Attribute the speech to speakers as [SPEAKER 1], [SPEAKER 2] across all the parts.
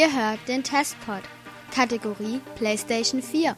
[SPEAKER 1] Ihr hört den Testpod, Kategorie PlayStation 4.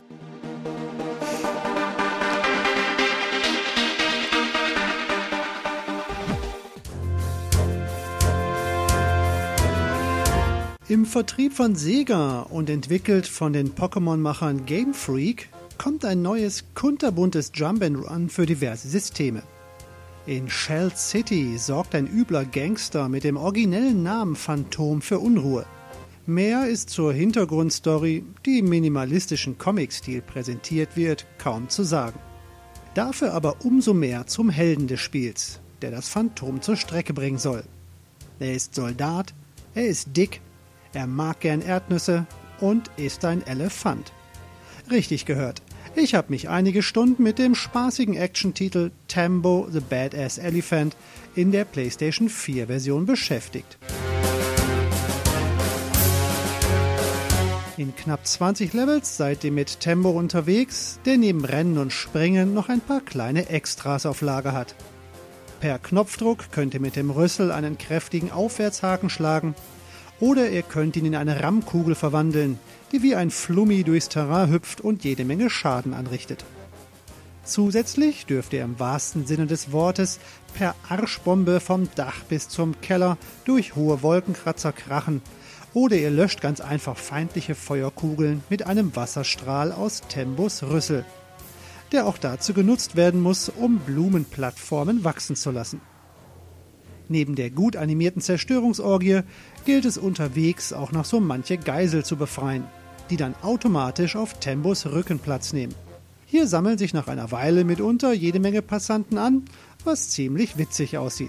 [SPEAKER 2] Im Vertrieb von Sega und entwickelt von den Pokémon-Machern Game Freak kommt ein neues, kunterbuntes Jump-and-Run für diverse Systeme. In Shell City sorgt ein übler Gangster mit dem originellen Namen Phantom für Unruhe. Mehr ist zur Hintergrundstory, die im minimalistischen Comic-Stil präsentiert wird, kaum zu sagen. Dafür aber umso mehr zum Helden des Spiels, der das Phantom zur Strecke bringen soll. Er ist Soldat, er ist dick, er mag gern Erdnüsse und ist ein Elefant. Richtig gehört. Ich habe mich einige Stunden mit dem spaßigen Action-Titel Tambo the Badass Elephant in der PlayStation 4 Version beschäftigt. In knapp 20 Levels seid ihr mit Tambo unterwegs, der neben Rennen und Springen noch ein paar kleine Extras auf Lager hat. Per Knopfdruck könnt ihr mit dem Rüssel einen kräftigen Aufwärtshaken schlagen oder ihr könnt ihn in eine Rammkugel verwandeln, die wie ein Flummi durchs Terrain hüpft und jede Menge Schaden anrichtet. Zusätzlich dürft ihr im wahrsten Sinne des Wortes per Arschbombe vom Dach bis zum Keller durch hohe Wolkenkratzer krachen oder ihr löscht ganz einfach feindliche Feuerkugeln mit einem Wasserstrahl aus Tambos Rüssel, der auch dazu genutzt werden muss, um Blumenplattformen wachsen zu lassen. Neben der gut animierten Zerstörungsorgie gilt es unterwegs auch noch so manche Geisel zu befreien, die dann automatisch auf Tambos Rücken Platz nehmen. Hier sammeln sich nach einer Weile mitunter jede Menge Passanten an, was ziemlich witzig aussieht.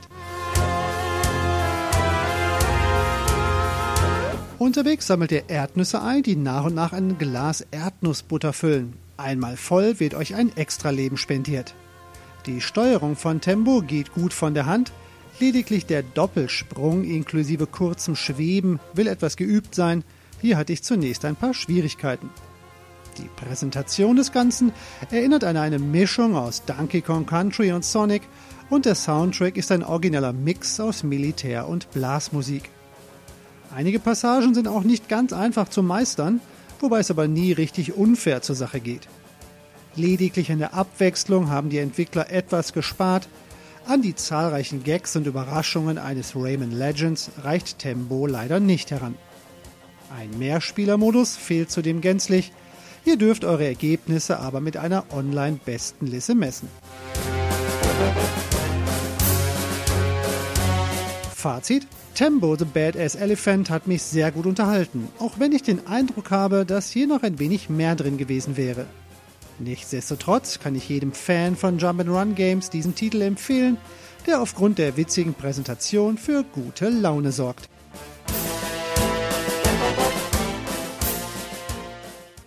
[SPEAKER 2] Unterwegs sammelt ihr Erdnüsse ein, die nach und nach ein Glas Erdnussbutter füllen. Einmal voll wird euch ein Extraleben spendiert. Die Steuerung von Tambo geht gut von der Hand, lediglich der Doppelsprung inklusive kurzem Schweben will etwas geübt sein. Hier hatte ich zunächst ein paar Schwierigkeiten. Die Präsentation des Ganzen erinnert an eine Mischung aus Donkey Kong Country und Sonic und der Soundtrack ist ein origineller Mix aus Militär- und Blasmusik. Einige Passagen sind auch nicht ganz einfach zu meistern, wobei es aber nie richtig unfair zur Sache geht. Lediglich in der Abwechslung haben die Entwickler etwas gespart. An die zahlreichen Gags und Überraschungen eines Rayman Legends reicht Tambo leider nicht heran. Ein Mehrspielermodus fehlt zudem gänzlich. Ihr dürft eure Ergebnisse aber mit einer Online-Bestenliste messen. Fazit: Tambo the Badass Elephant hat mich sehr gut unterhalten, auch wenn ich den Eindruck habe, dass hier noch ein wenig mehr drin gewesen wäre. Nichtsdestotrotz kann ich jedem Fan von Jump-and-Run-Games diesen Titel empfehlen, der aufgrund der witzigen Präsentation für gute Laune sorgt.